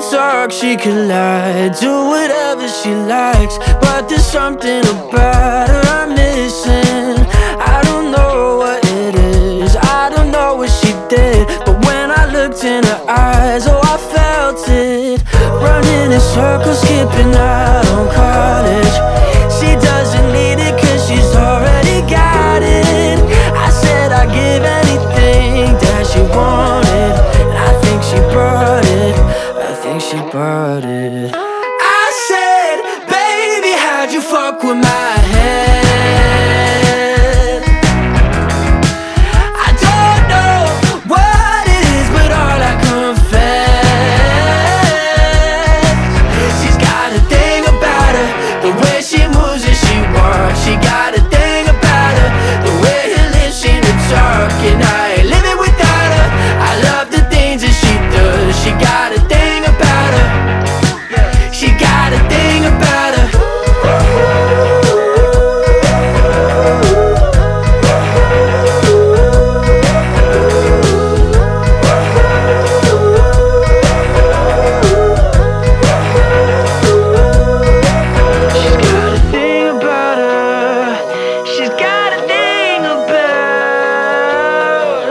talk, she could lie, do whatever she likes, but there's something about her I'm missing. I don't know what it is, I don't know what she did, but when I looked in her eyes, oh, I felt it. Running in circles, skipping out on college. She doesn't need it cause she's already got it. I said I'd give anything that she wanted, and I think she brought it, I think she brought it. I said, baby, how'd you fuck with my head? I don't know what it is, but all I confess, she's got a thing about her, the way she moves and she walks. She got a thing about her, the way her lips seem to talk, and I ain't living without her. I love the things that she does. She got a thing about her, she got a thing about her.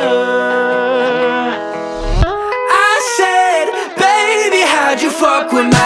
Fuck with my